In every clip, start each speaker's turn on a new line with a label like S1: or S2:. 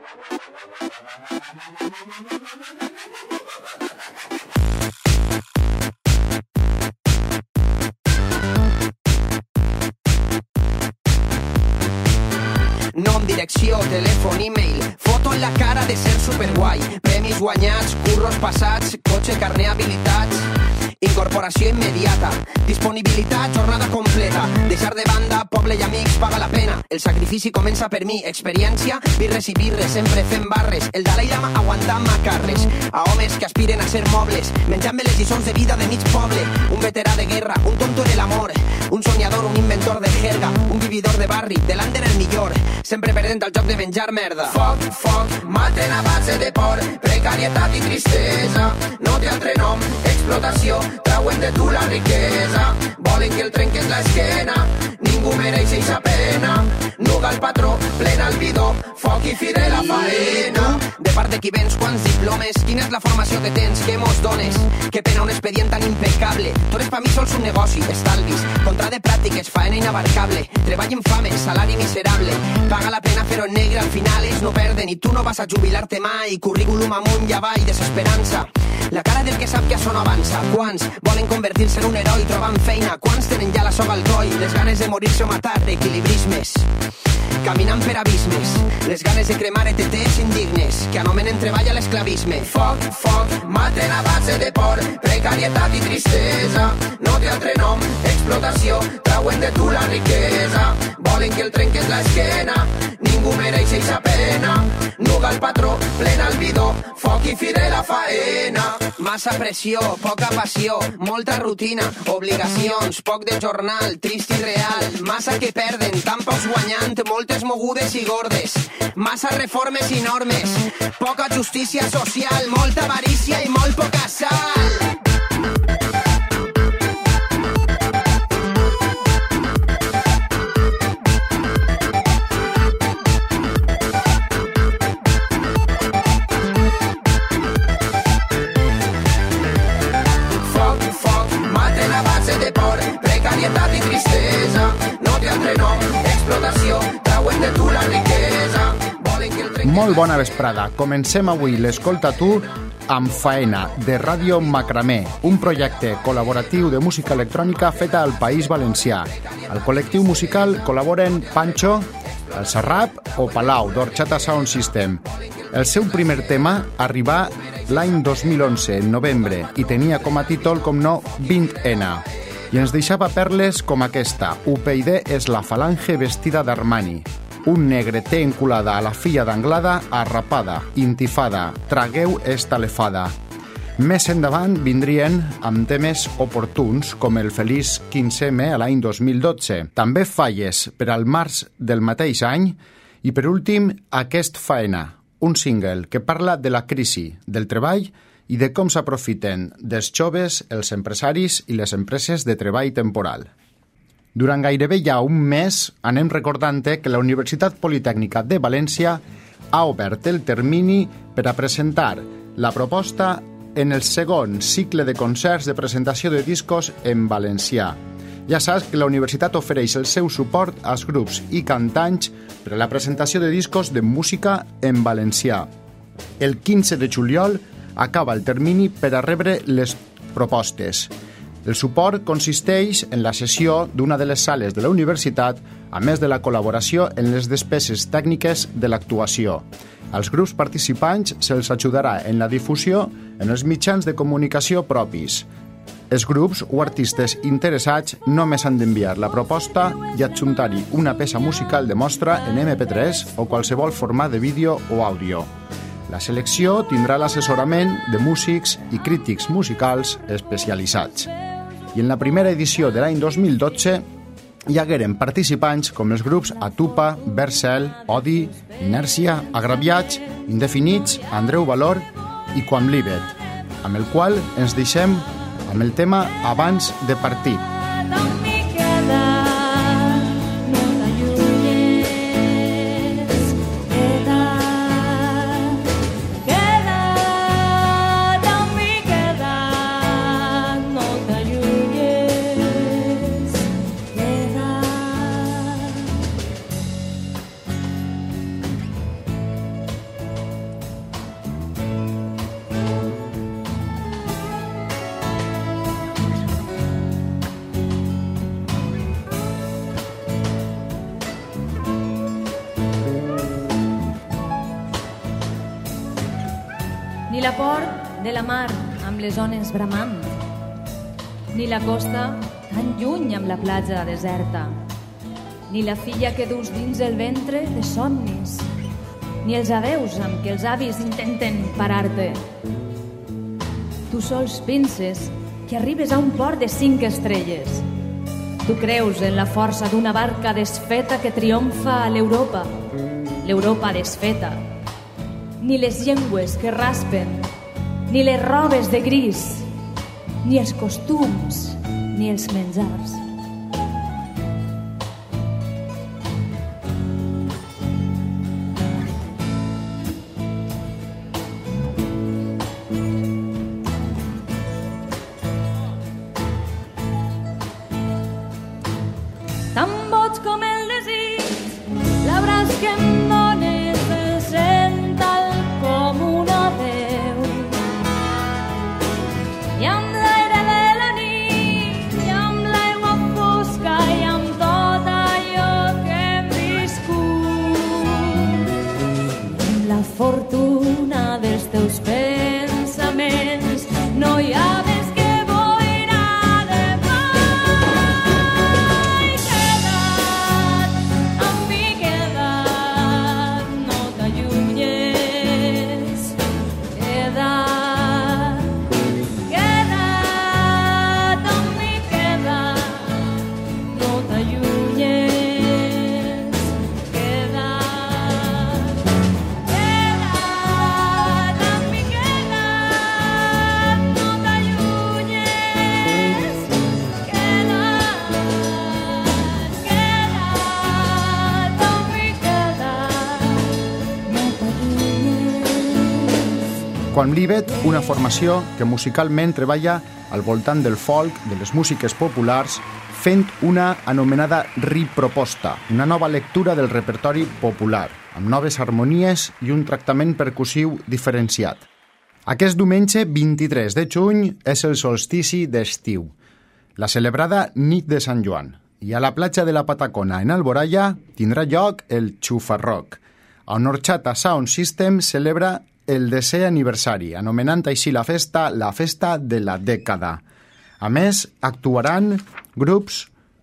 S1: Nom, direcció, telèfon, e-mail, foto en la cara de ser superguai, premis guanyats, curros passats, cotxe, carner, habilitats, incorporació immediata, disponibilitat, jornada completa, deixar de banda, poble i amics, paga la pena, el sacrifici comença per mi, experiència, birres i birres, sempre fent barres, el Dalai Lama aguantant macarres, a homes que aspiren a ser mobles, menjant-me les lliçons de vida de mig poble, un veterà de guerra, un tonto de l'amor, un soñador, un inventor de jerga, un vividor de barri, de l'Ander el millor, sempre perdent al joc de menjar merda. Foc, foc, maten a base de por, precarietat i tristesa, no té altre nom, explotació, trauen de tu la riquesa, volen que el trenques l'esquena, ningú mereix eixa pena, nuga el patró, plena el bidó, foc i fi de la faena. De part de qui vens, quants diplomes, quina és la formació que tens, què mos dones, que pena un expedient tan impecable, tu eres pa mi sols un negoci, estalvis, contra de pràctiques, faena inabarcable, treball infame, salari miserable, paga la pena però en negre al final ells no perden i tu no vas a jubilar-te mai, currículum amunt i avall, desesperança. La cara del que sap que això no avança. Quants volen convertir-se en un heroi trobant feina? Quants tenen ja la soga al coll? Les ganes de morir-se o matar, equilibrismes. Caminant per abismes. Les ganes de cremar ETTs indignes que anomenen treball a l'esclavisme. Foc, foc, maten a base de por, precarietat i tristesa. No té altre nom, explotació, trauen de tu la riquesa. Volen que el trenques l'esquena, ningú mereix eixa pena. Nuga el patró, plena el bidó, foc i fi de la faena. Massa pressió, poca passió, molta rutina, obligacions, poc de jornal, trist i real, massa que perden, tan pocs guanyant, moltes mogudes i gordes, massa reformes i normes, poca justícia social, molta avarícia i molt poca sal. Precarietat i tristesa, no té altre nom, explotació, trauen de tu la riquesa.
S2: Molt bona vesprada. Comencem avui l'Escolta Tu amb Faena, de Ràdio Macramé, un projecte col·laboratiu de música electrònica feta al País Valencià. Al col·lectiu musical col·laboren Pancho, el Serrap o Palau, d'Orxata Sound System. El seu primer tema arribà l'any 2011, en novembre, i tenia com a títol, com no, 20N. I ens deixava perles com aquesta. UPyD és la falange vestida d'Armani. Un negre té enculada a la filla d'Anglada, arrapada, intifada, tragueu esta lefada. Més endavant vindrien amb temes oportuns, com el feliç 15M a l'any 2012. També Falles per al març del mateix any. I per últim, aquest Faena, un single que parla de la crisi, del treball i de com s'aprofiten dels joves, els empresaris i les empreses de treball temporal. Durant gairebé ja un mes anem recordant que la Universitat Politècnica de València ha obert el termini per a presentar la proposta en el segon cicle de concerts de presentació de discos en valencià. Ja saps que la universitat ofereix el seu suport als grups i cantants per a la presentació de discos de música en valencià. El 15 de juliol acaba el termini per a rebre les propostes. El suport consisteix en la cessió d'una de les sales de la universitat, a més de la col·laboració en les despeses tècniques de l'actuació. Als grups participants se'ls ajudarà en la difusió en els mitjans de comunicació propis. Els grups o artistes interessats només han d'enviar la proposta i adjuntar-hi una peça musical de mostra en MP3 o qualsevol format de vídeo o àudio. La selecció tindrà l'assessorament de músics i crítics musicals especialitzats. I en la primera edició de l'any 2012 hi hagueren participants com els grups Atupa, Vercel, Odi, Inèrcia, Agraviats, Indefinits, Andreu Valor i Quamlivet, amb el qual ens deixem amb el tema Abans de partir.
S3: la port de la mar amb les ones bramant, ni la costa tan lluny amb la platja deserta, ni la filla que dus dins el ventre de somnis, ni els adeus amb què els avis intenten parar-te. Tu sols penses que arribes a un port de 5 estrelles. Tu creus en la força d'una barca desfeta que triomfa a l'Europa, l'Europa desfeta. Ni les llengües que raspen, ni les robes de gris, ni els costums, ni els menjars. Tan boig com el desig, l'abraç que em dones el sent tal com una veu. I amb l'aire de la nit, i amb l'aigua fosca, i amb tot allò que hem viscut. Amb la fortuna dels teus pensaments no hi ha més que
S2: Quam Livet, una formació que musicalment treballa al voltant del folk, de les músiques populars, fent una anomenada riproposta, una nova lectura del repertori popular, amb noves harmonies i un tractament percussiu diferenciat. Aquest diumenge 23 de juny és el solstici d'estiu, la celebrada nit de Sant Joan, i a la platja de la Patacona, en Alboraya, tindrà lloc el Xufarroc, on Horchata Sound System celebra el 10è aniversari, anomenant així la festa de la dècada. A més, actuaran grups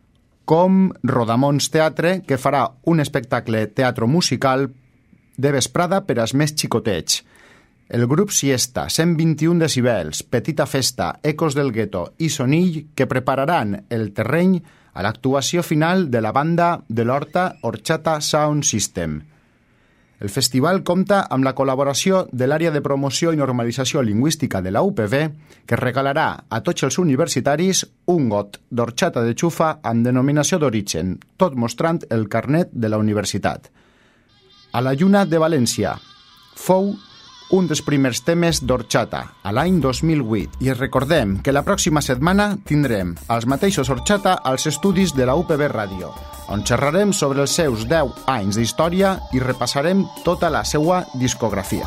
S2: com Rodamons Teatre, que farà un espectacle teatro musical de vesprada per als més xicotets. El grup Siesta, 121 decibels, Petita Festa, Ecos del Gueto i Sonill, que prepararan el terreny a l'actuació final de la banda de l'Horta Horchata Sound System. El festival compta amb la col·laboració de l'àrea de promoció i normalització lingüística de la UPV, que regalarà a tots els universitaris un got d'horchata de xufa amb denominació d'origen, tot mostrant el carnet de la universitat. A la Lluna de València fou un dels primers temes d'horchata, a l'any 2008. I recordem que la pròxima setmana tindrem els mateixos horchata als estudis de la UPV Ràdio, on xerrarem sobre els seus 10 anys d'història i repassarem tota la seva discografia.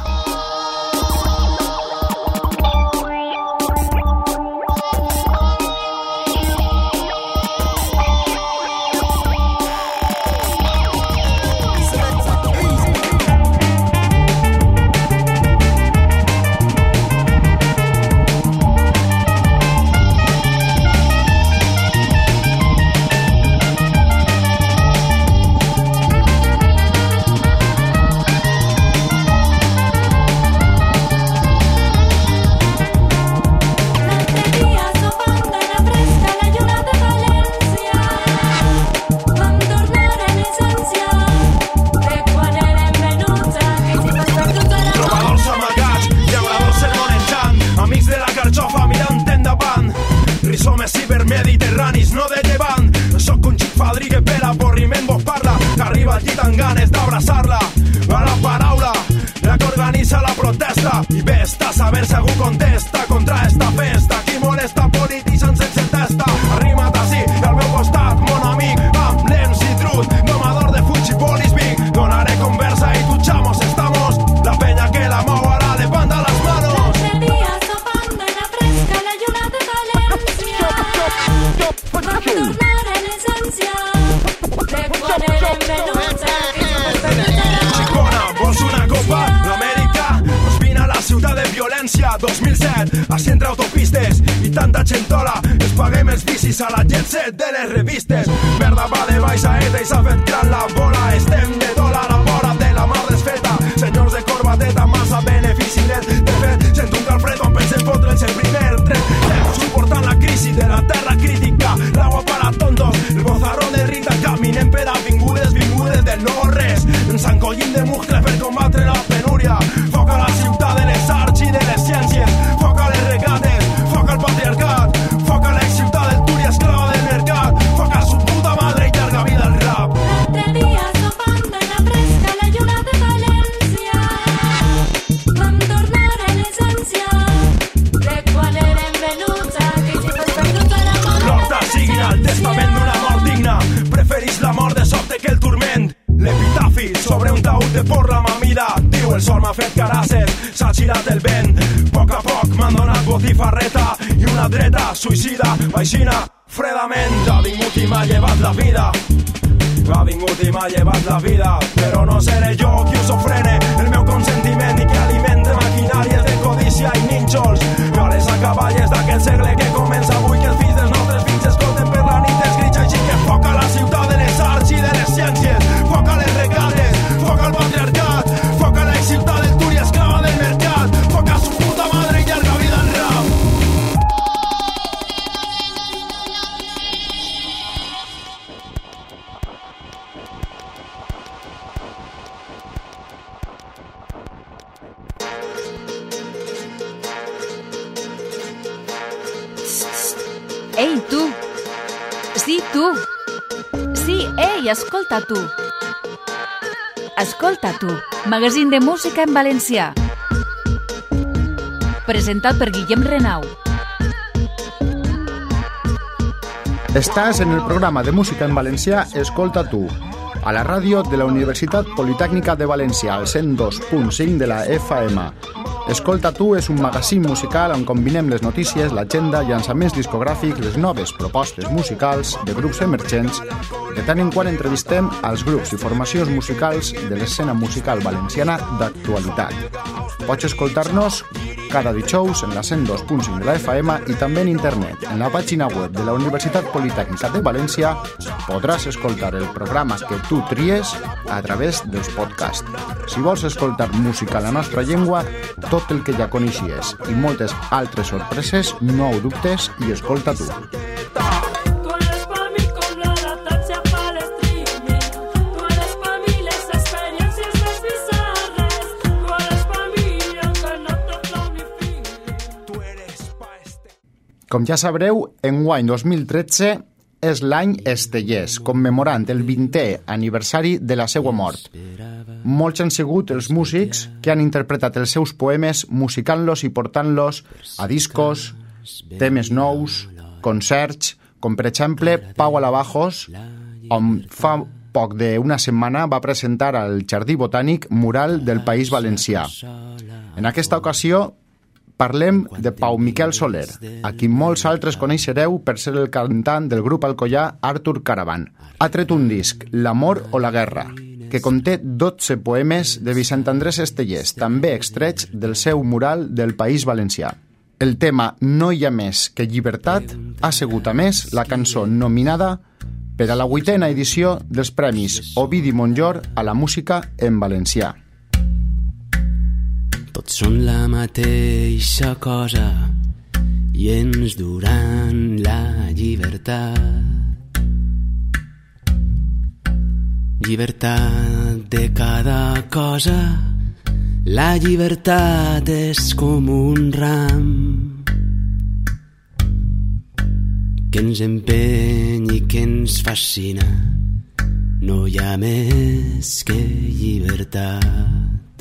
S4: mediterranis, no de llevant. Soc un xic fadrí que per avorriment vos parla, que arriba al llit amb ganes d'abraçar-la. A la paraula, la que organitza la protesta, i ves-te a saber si algú contesta contra esta festa. Qui molesta polititzant sense testa, arrima't ací, al meu costat, mon amic, amb lents i trut, domador de fuchipolis big. Donaré conversa i tu chamos estamos, la peña que la mou ara levanta las manos. Valencià 2007, així entre autopistes i tanta gentola, es paguem els bicis a la jet set de les revistes. Merda va de baix a ETA i s'ha fet gran la bola, estem de dòlar a vora de la mar desfeta, senyors de corbateta, massa benefici net. De fet, sento un calfred quan pensem fotre'ls el primer tret. Estem suportant la crisi de la terra crítica, l'aigua para tontos, el bozarrón de Rita, caminem per avingudes, vingudes del no-res, ens encollim de muscles per combatre la penúria. Foc a la ciutat de les arts i de les ciències, foc a les regates, foc al patriarcat, foc a l'ex-ciutat del Túria, esclava del mercat, foc a su puta madre i llarga vida al rap.
S5: L'altre dia sopant en la fresca la lluna de València vam tornar a l'essència de quan érem venuts a aquells hijos perduts a la mort.
S4: L'horta signa el testament d'una mort digna, preferís la mort de sobte que el turment. L'epitafi sobre un taüt de porra mamida, diu el sol m'ha fet carasses, s'ha girat el vent, a poc m'han donat botifarreta i una dreta suïcida, vaixina fredament, ha vingut i m'ha llevat la vida, ha vingut i m'ha llevat la vida, però no seré jo qui us ofrene el meu consentiment i que alimente maquinàries de codícia i nínxols, a les acaballes d'aquest segle que comença avui, que els fills dels nostres fills escolten per la nit escrits, així que foc a la ciutat de les arts i de les ciències, foc a les regates, foc al patriarcat, foc a l'ex-ciutat del Túria, esclava del mercat, foc a su puta madre i llarga vida al rap.
S3: Ei, tu! Sí, tu! Sí, ei, escolta tu! Escolta tu, magazín de música en valencià. Presentat per Guillem Renau.
S2: Estàs en el programa de música en valencià Escolta tu, a la ràdio de la Universitat Politècnica de València, al 102.5 de la FM. Escolta tu és un magazín musical on combinem les notícies, l'agenda, llançaments discogràfics, les noves propostes musicals de grups emergents. De tant en quant entrevistem als grups i formacions musicals de l'escena musical valenciana d'actualitat. Pots escoltar-nos cada dijous en la 102.5 de la FM i també en internet. En la pàgina web de la Universitat Politècnica de València podràs escoltar el programa que tu tries a través dels podcasts. Si vols escoltar música en la nostra llengua, tot el que ja coneixies i moltes altres sorpreses, no ho dubtes i escolta tu. Com ja sabreu, enguany 2013 és l'any Estellés, commemorant el 20è aniversari de la seva mort. Molts han sigut els músics que han interpretat els seus poemes musicant-los i portant-los a discos, temes nous, concerts, com per exemple Pau Alabajos, on fa poc d'una setmana va presentar al Jardí Botànic Mural del País Valencià. En aquesta ocasió parlem de Pau Miquel Soler, a qui molts altres coneixereu per ser el cantant del grup alcoià Artur Caravan. Ha tret un disc, L'amor o la guerra, que conté 12 poemes de Vicent Andrés Estellés, també extrets del seu mural del País Valencià. El tema No hi ha més que llibertat ha sigut, a més, la cançó nominada per a la 8a edició dels Premis Ovidi Montllor a la música en valencià.
S6: Tots són la mateixa cosa i ens duran la llibertat. Llibertat de cada cosa, la llibertat és com un ram que ens empeny i que ens fascina. No hi ha més que llibertat.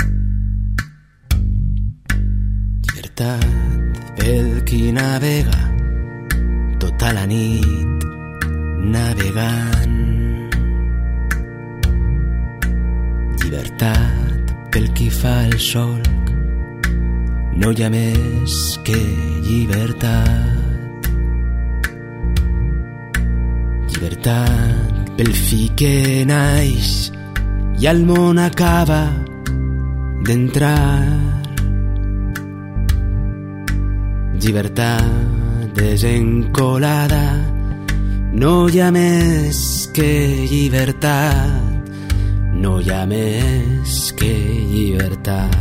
S6: Pel qui navega tota la nit navegant. Llibertat pel qui fa el solc, no hi ha més que llibertat. Llibertat pel fill que naix i al món acaba d'entrar. llibertat desencolada. No hi ha més que llibertat, no hi ha més que llibertat.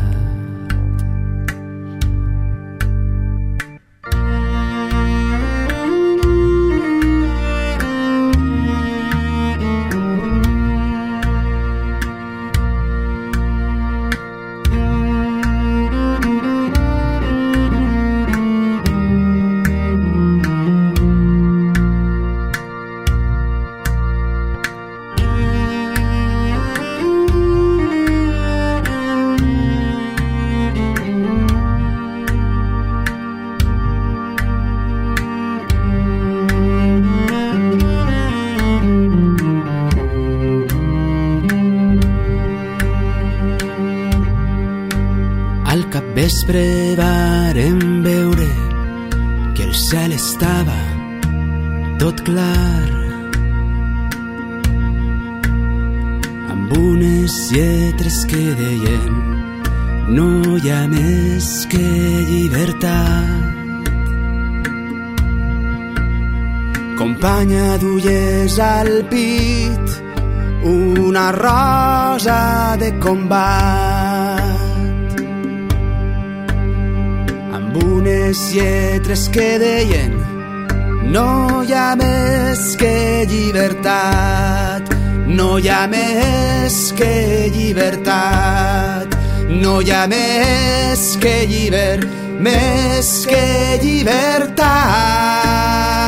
S6: Vespre vàrem veure que el cel estava tot clar, amb unes lletres que deien no hi ha més que llibertat. Companya, duies al pit una rosa de combat, unes lletres que deien no hi ha més que llibertat, no hi ha més que llibertat, no hi ha més que més que llibertat.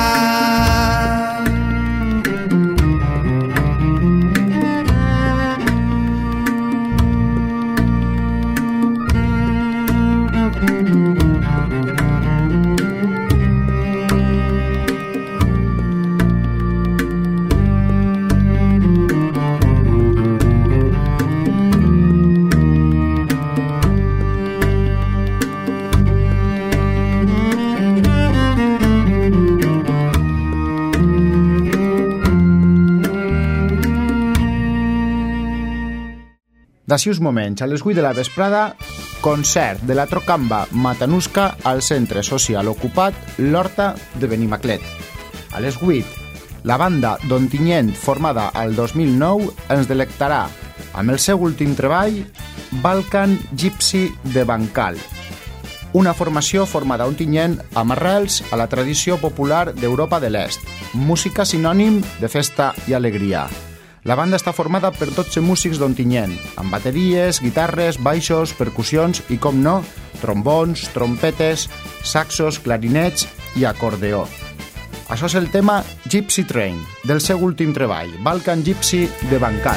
S2: D'ací uns moments, a les 8 de la vesprada, concert de la Trocamba Matanuska al Centre Social Ocupat l'Horta de Benimaclet. A les 8, la banda d'Ontinyent, formada al 2009, ens delectarà amb el seu últim treball, Balkan Gypsy de Bancal, una formació formada a Ontinyent amb arrels a la tradició popular d'Europa de l'Est, música sinònim de festa i alegria. La banda està formada per 12 músics d'Ontinyent, amb bateries, guitarres, baixos, percussions i, com no, trombons, trompetes, saxos, clarinets i acordeó. Això és el tema Gypsy Train, del seu últim treball, Balkan Gypsy de Bancal.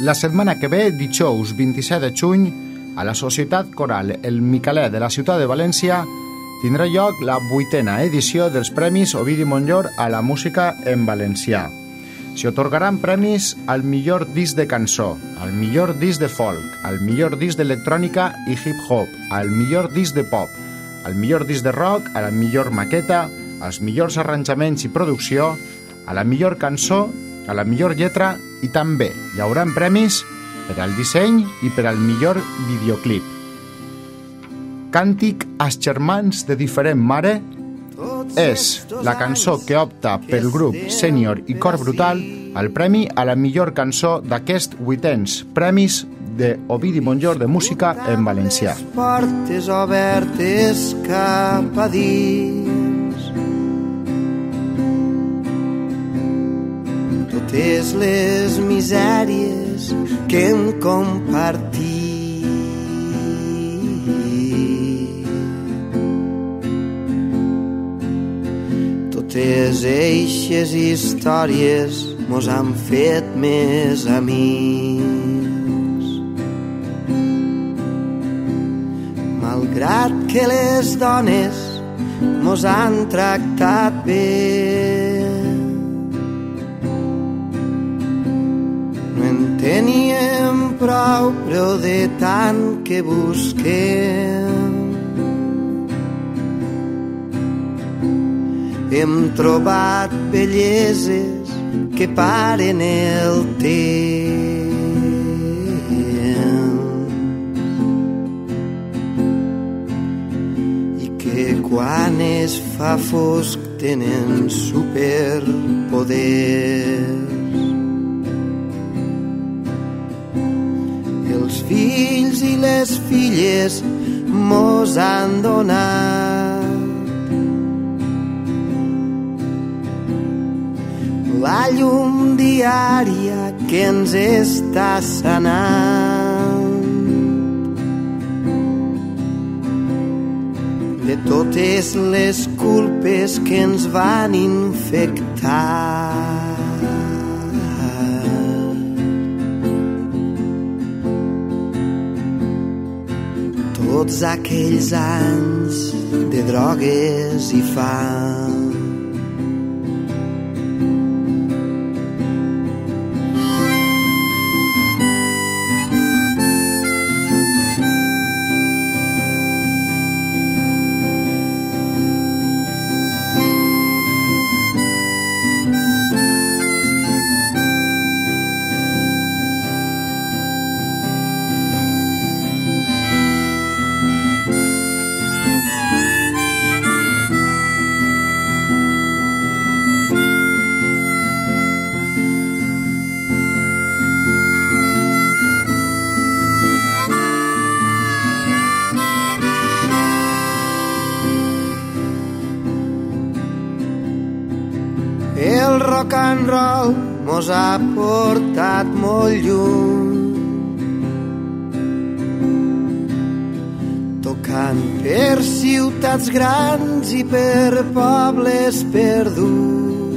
S2: La setmana que ve, dijous 27 de juny, a la Societat Coral El Micalet de la ciutat de València tindrà lloc la 8a edició dels Premis Ovidi Montllor a la música en valencià. S'hi atorgaran premis al millor disc de cançó, al millor disc de folk, al millor disc d'electrònica i hip-hop, al millor disc de pop, al millor disc de rock, a la millor maqueta, als millors arranjaments i producció, a la millor cançó, a la millor lletra i també hi haurà premis per al disseny i per al millor videoclip. Càntic als germans de diferent mare és la cançó que opta pel grup Sènior i Cor Brutal al premi a la millor cançó d'aquests 800 premis de Ovidi Montllor de música en valencià.
S7: Les portes obertes cap a dins, totes les misèries que hem compartit, totes eixes històries mos han fet més amics. Malgrat que les dones mos han tractat bé, no en teníem prou, però de tant que busquem hem trobat belleses que paren el temps i que quan es fa fosc tenen superpoders. Els fills i les filles mos han donat la llum diària que ens està sanant de totes les culpes que ens van infectar. Tots aquells anys de drogues i fam, el rock and roll mos ha portat molt lluny, tocant per ciutats grans i per pobles perduts.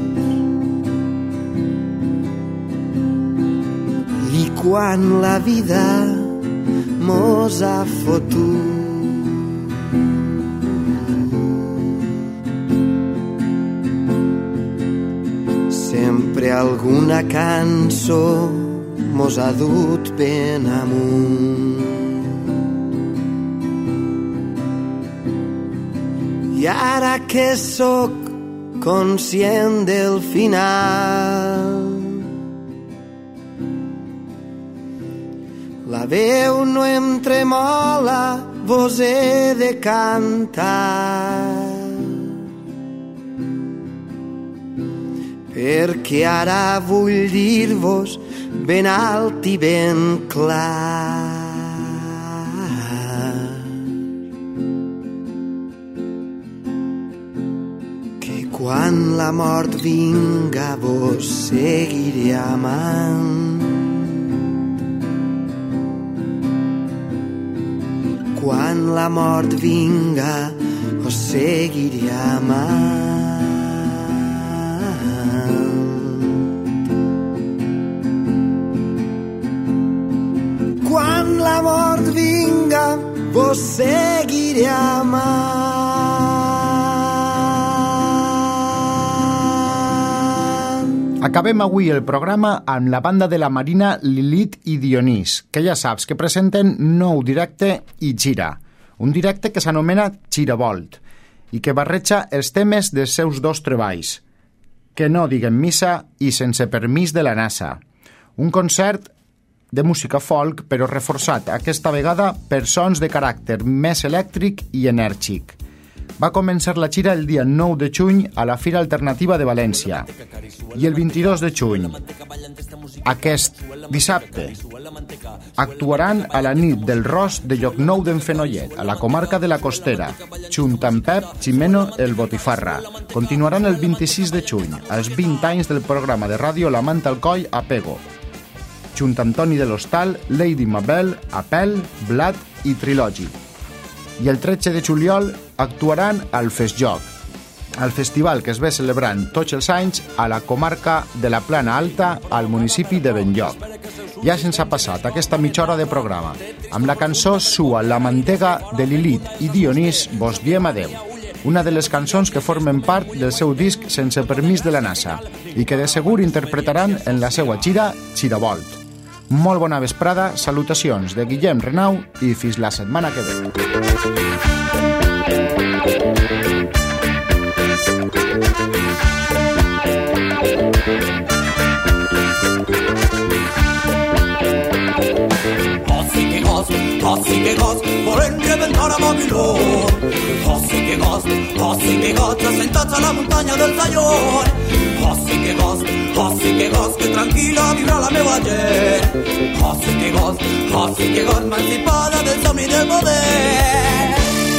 S7: I quan la vida mos ha fotut, sempre alguna cançó mos ha dut ben amunt. I ara que sóc conscient del final, la veu no em tremola, vos he de cantar, perquè ara vull dir-vos ben alt i ben clar que quan la mort vinga vos seguiré amant, quan la mort vinga os seguiré amant. lo seguiré amando.
S2: Acabem avui el programa amb la banda de la Marina Lilith i Dionís, que ja saps que presenten nou directe i gira. Un directe que s'anomena Giravolt i que barreja els temes dels seus dos treballs, Que no diguen missa i Sense permís de la NASA. Un concert de música folk, però reforçat aquesta vegada per sons de caràcter més elèctric i enèrgic. Va començar la gira el dia 9 de juny a la Fira Alternativa de València i el 22 de juny, aquest dissabte, actuaran a la nit del Ros de Llocnou d'en Fenollet, a la comarca de la Costera, junt amb Pep Ximeno el Botifarra. Continuaran el 26 de juny, als 20 anys del programa de ràdio La Manta al Coll a Pego, junt amb Toni de l'Hostal, Lady Mabel, Apel, Blat i Trilogi. I el 13 de juliol actuaran al Festjoc, al festival que es ve celebrant tots els anys a la comarca de la Plana Alta, al municipi de Benlloc. Ja se'ns ha passat aquesta mitja hora de programa. Amb la cançó Sua la mantega de Lilith i Dionís vos diem adeu, una de les cançons que formen part del seu disc Sense permís de la NASA i que de segur interpretaran en la seva gira Giravolt. Molt bona vesprada, salutacions de Guillem Renau i fins la setmana que ve.
S8: Así que gas, volen reventar a Babilón. Así que gas, assentats a la muntanya del Tallón. Así que gas, que tranquil·la viurà la meva gent. Así que gas, emancipada del somni del poder.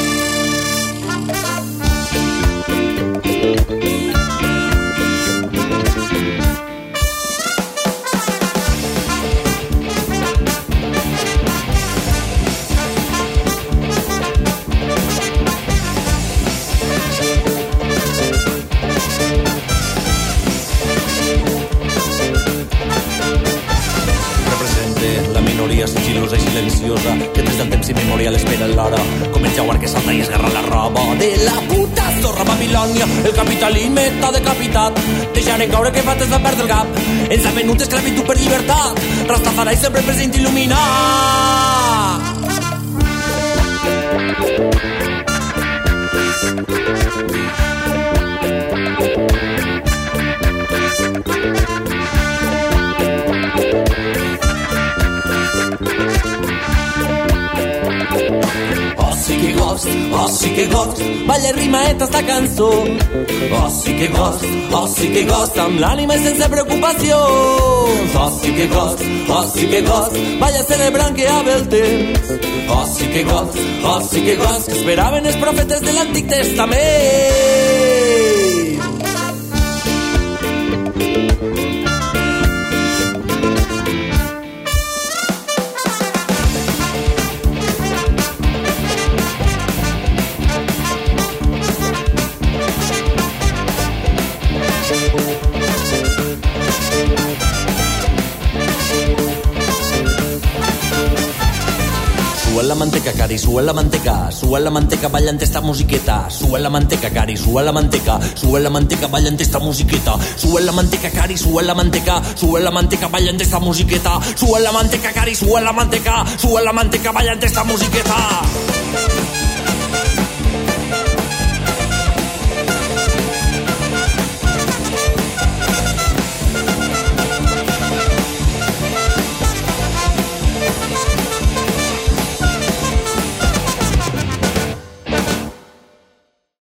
S8: Sigilosa i silenciosa, que des del temps immemorial espera l'hora, com el jaguar que salta i esgarra la roba de la puta zorra Babilònia. El capitalisme t'ha decapitat, deixarem caure que fates va perdre el cap, ens ha venut esclavitud per llibertat, Rastafari sempre present il·luminat. Así que gost, balla rimaeta esta cançó. Así que gost, amb l'ànima i sense preocupacions. Así que gost, balla celebrant que ha ve el temps. Así que gost, que esperaven els profetes de l'Antic Testament. Sube la manteca, cari, sube la manteca, ballant esta musiqueta. Sube la manteca, cari, sube la manteca, ballant esta musiqueta. Sube la manteca, cari, sube la manteca, ballant esta musiqueta. Sube la manteca, cari, sube la manteca, ballant esta musiqueta.